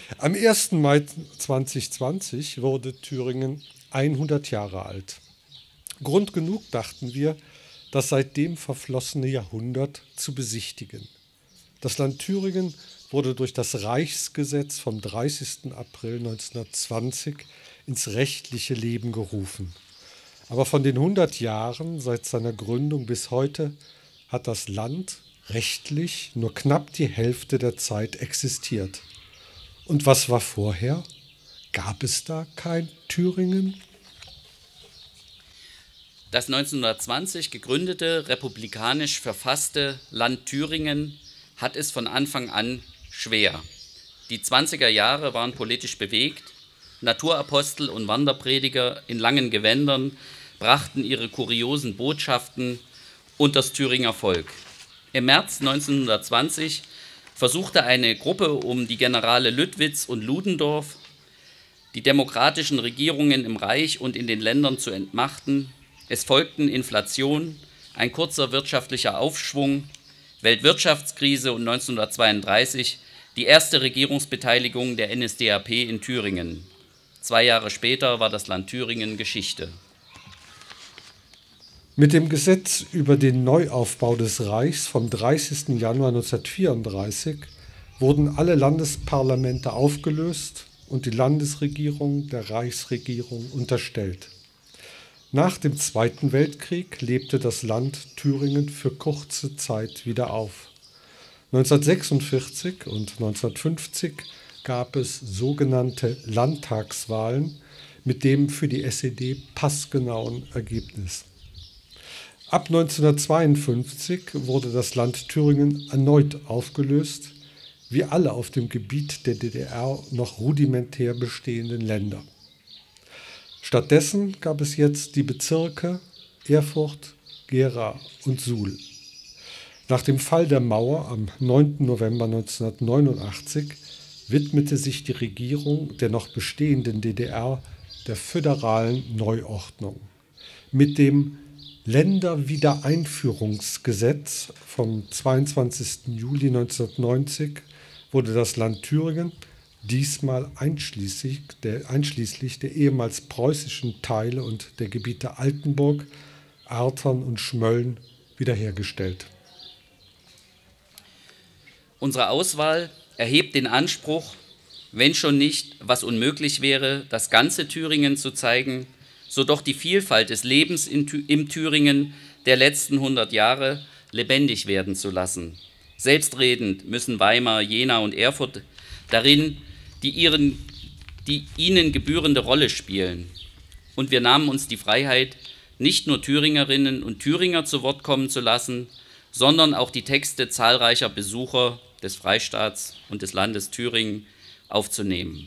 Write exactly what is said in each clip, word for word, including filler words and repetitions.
Am ersten Mai zweitausendzwanzig wurde Thüringen hundert Jahre alt. Grund genug, dachten wir, das seitdem verflossene Jahrhundert zu besichtigen. Das Land Thüringen wurde durch das Reichsgesetz vom dreißigsten April neunzehnhundertzwanzig ins rechtliche Leben gerufen. Aber von den hundert Jahren seit seiner Gründung bis heute hat das Land rechtlich nur knapp die Hälfte der Zeit existiert. Und was war vorher? Gab es da kein Thüringen? Das neunzehnhundertzwanzig gegründete, republikanisch verfasste Land Thüringen hat es von Anfang an schwer. Die zwanziger Jahre waren politisch bewegt. Naturapostel und Wanderprediger in langen Gewändern brachten ihre kuriosen Botschaften unters Thüringer Volk. Im März neunzehnhundertzwanzig versuchte eine Gruppe um die Generale Lüttwitz und Ludendorff, die demokratischen Regierungen im Reich und in den Ländern zu entmachten. Es folgten Inflation, ein kurzer wirtschaftlicher Aufschwung, Weltwirtschaftskrise und neunzehnhundertzweiunddreißig die erste Regierungsbeteiligung der N S D A P in Thüringen. Zwei Jahre später war das Land Thüringen Geschichte. Mit dem Gesetz über den Neuaufbau des Reichs vom dreißigsten Januar neunzehnhundertvierunddreißig wurden alle Landesparlamente aufgelöst und die Landesregierung der Reichsregierung unterstellt. Nach dem Zweiten Weltkrieg lebte das Land Thüringen für kurze Zeit wieder auf. neunzehnhundertsechsundvierzig und neunzehnhundertfünfzig gab es sogenannte Landtagswahlen mit dem für die S E D passgenauen Ergebnis. Ab neunzehnhundertzweiundfünfzig wurde das Land Thüringen erneut aufgelöst, wie alle auf dem Gebiet der D D R noch rudimentär bestehenden Länder. Stattdessen gab es jetzt die Bezirke Erfurt, Gera und Suhl. Nach dem Fall der Mauer am neunten November neunzehnhundertneunundachtzig widmete sich die Regierung der noch bestehenden D D R der föderalen Neuordnung. Mit dem Länderwiedereinführungsgesetz vom zweiundzwanzigsten Juli neunzehnhundertneunzig wurde das Land Thüringen, diesmal einschließlich der, einschließlich der ehemals preußischen Teile und der Gebiete Altenburg, Artern und Schmölln, wiederhergestellt. Unsere Auswahl erhebt den Anspruch, wenn schon nicht, was unmöglich wäre, das ganze Thüringen zu zeigen, so doch die Vielfalt des Lebens in, im Thüringen der letzten hundert Jahre lebendig werden zu lassen. Selbstredend müssen Weimar, Jena und Erfurt darin die, ihren, die ihnen gebührende Rolle spielen. Und wir nahmen uns die Freiheit, nicht nur Thüringerinnen und Thüringer zu Wort kommen zu lassen, sondern auch die Texte zahlreicher Besucher des Freistaats und des Landes Thüringen aufzunehmen.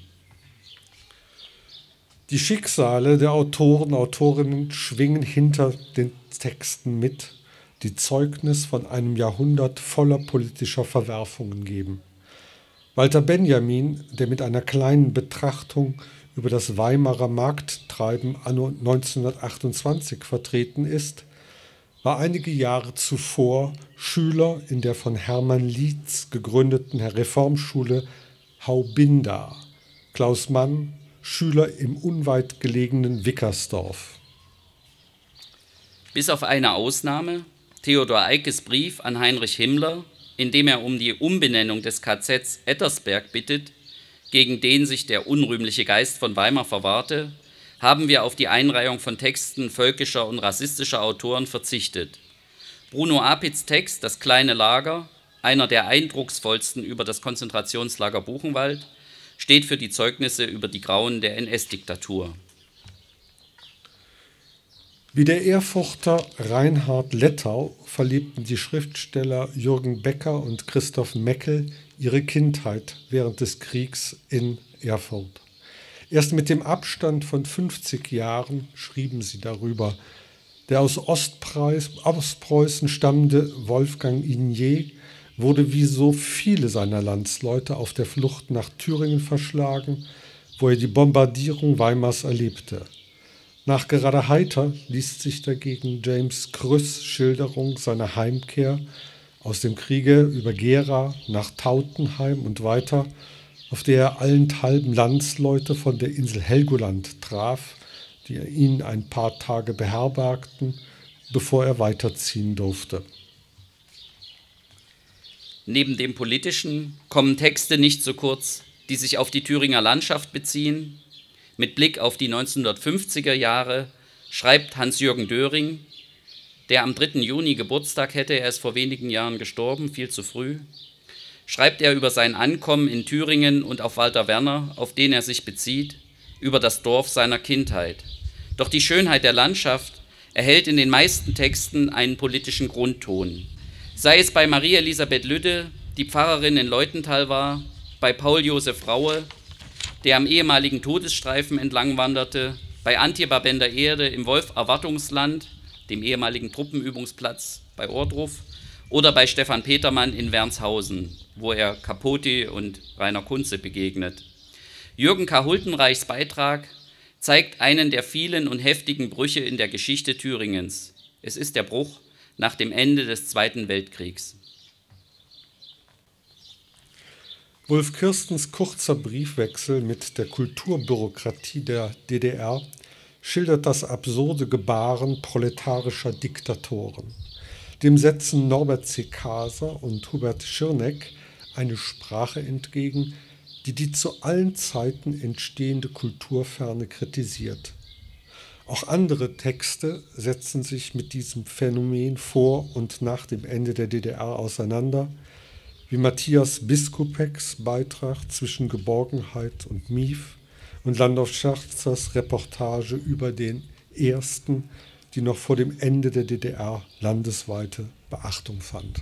Die Schicksale der Autoren, Autorinnen schwingen hinter den Texten mit, die Zeugnis von einem Jahrhundert voller politischer Verwerfungen geben. Walter Benjamin, der mit einer kleinen Betrachtung über das Weimarer Markttreiben anno neunzehnhundertachtundzwanzig vertreten ist, war einige Jahre zuvor Schüler in der von Hermann Lietz gegründeten Reformschule Haubinda. Klaus Mann, Schüler im unweit gelegenen Wickersdorf. Bis auf eine Ausnahme, Theodor Eikes Brief an Heinrich Himmler, in dem er um die Umbenennung des K Zs Ettersberg bittet, gegen den sich der unrühmliche Geist von Weimar verwahrte, haben wir auf die Einreihung von Texten völkischer und rassistischer Autoren verzichtet. Bruno Apitz' Text »Das kleine Lager«, einer der eindrucksvollsten über das Konzentrationslager Buchenwald, steht für die Zeugnisse über die Grauen der N S-Diktatur. Wie der Erfurter Reinhard Lettau verlebten die Schriftsteller Jürgen Becker und Christoph Meckel ihre Kindheit während des Kriegs in Erfurt. Erst mit dem Abstand von fünfzig Jahren schrieben sie darüber. Der aus Ostpreußen stammende Wolfgang Ignet wurde wie so viele seiner Landsleute auf der Flucht nach Thüringen verschlagen, wo er die Bombardierung Weimars erlebte. Nachgerade heiter liest sich dagegen James Krüss' Schilderung seiner Heimkehr aus dem Kriege über Gera nach Tautenheim und weiter auf der er allenthalben Landsleute von der Insel Helgoland traf, die ihn ein paar Tage beherbergten, bevor er weiterziehen durfte. Neben dem Politischen kommen Texte nicht zu kurz, die sich auf die Thüringer Landschaft beziehen. Mit Blick auf die neunzehnhundertfünfziger Jahre schreibt Hans-Jürgen Döring, der am dritten Juni Geburtstag hätte, er ist vor wenigen Jahren gestorben, viel zu früh, schreibt er über sein Ankommen in Thüringen und auf Walter Werner, auf den er sich bezieht, über das Dorf seiner Kindheit. Doch die Schönheit der Landschaft erhält in den meisten Texten einen politischen Grundton. Sei es bei Marie Elisabeth Lüdde, die Pfarrerin in Leutenthal war, bei Paul Josef Raue, der am ehemaligen Todesstreifen entlang wanderte, bei Antje Babender-Erde im Wolf-Erwartungsland, dem ehemaligen Truppenübungsplatz bei Ohrdruf, oder bei Stefan Petermann in Wernshausen, wo er Capote und Rainer Kunze begegnet. Jürgen K. Hultenreichs Beitrag zeigt einen der vielen und heftigen Brüche in der Geschichte Thüringens. Es ist der Bruch nach dem Ende des Zweiten Weltkriegs. Wolf Kirstens kurzer Briefwechsel mit der Kulturbürokratie der D D R schildert das absurde Gebaren proletarischer Diktatoren. Dem setzen Norbert C. Kaser und Hubert Schirneck eine Sprache entgegen, die die zu allen Zeiten entstehende Kulturferne kritisiert. Auch andere Texte setzen sich mit diesem Phänomen vor und nach dem Ende der D D R auseinander, wie Matthias Biskupeks Beitrag zwischen Geborgenheit und Mief und Landolf Scherzers Reportage über den ersten, die noch vor dem Ende der D D R landesweite Beachtung fand.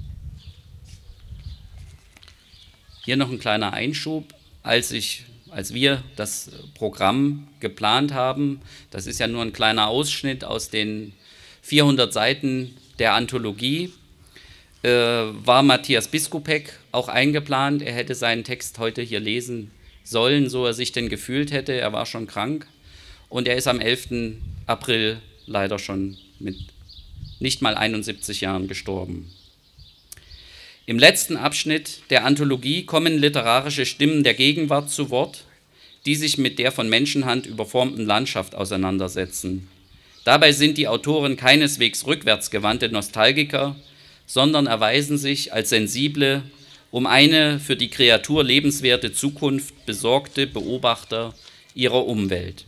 Hier noch ein kleiner Einschub, als ich, als wir das Programm geplant haben, das ist ja nur ein kleiner Ausschnitt aus den vierhundert Seiten der Anthologie, äh, war Matthias Biskupek auch eingeplant. Er hätte seinen Text heute hier lesen sollen, so er sich denn gefühlt hätte. Er war schon krank und er ist am elften April leider schon mit nicht mal einundsiebzig Jahren gestorben. Im letzten Abschnitt der Anthologie kommen literarische Stimmen der Gegenwart zu Wort, die sich mit der von Menschenhand überformten Landschaft auseinandersetzen. Dabei sind die Autoren keineswegs rückwärtsgewandte Nostalgiker, sondern erweisen sich als sensible, um eine für die Kreatur lebenswerte Zukunft besorgte Beobachter ihrer Umwelt.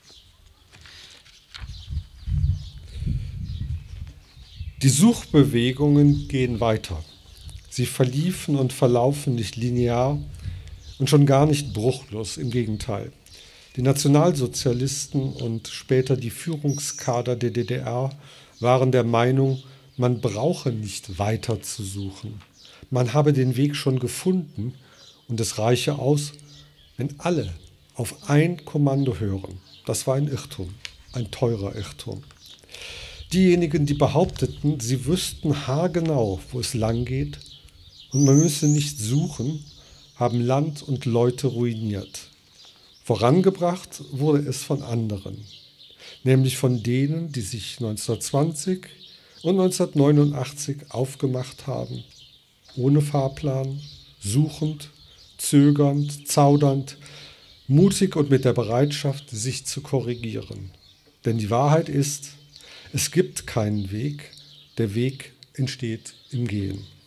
Die Suchbewegungen gehen weiter. Sie verliefen und verlaufen nicht linear und schon gar nicht bruchlos, im Gegenteil. Die Nationalsozialisten und später die Führungskader der D D R waren der Meinung, man brauche nicht weiter zu suchen. Man habe den Weg schon gefunden und es reiche aus, wenn alle auf ein Kommando hören. Das war ein Irrtum, ein teurer Irrtum. Diejenigen, die behaupteten, sie wüssten haargenau, wo es lang geht und man müsse nicht suchen, haben Land und Leute ruiniert. Vorangebracht wurde es von anderen, nämlich von denen, die sich neunzehnhundertzwanzig und neunzehnhundertneunundachtzig aufgemacht haben, ohne Fahrplan, suchend, zögernd, zaudernd, mutig und mit der Bereitschaft, sich zu korrigieren. Denn die Wahrheit ist, es gibt keinen Weg, der Weg entsteht im Gehen.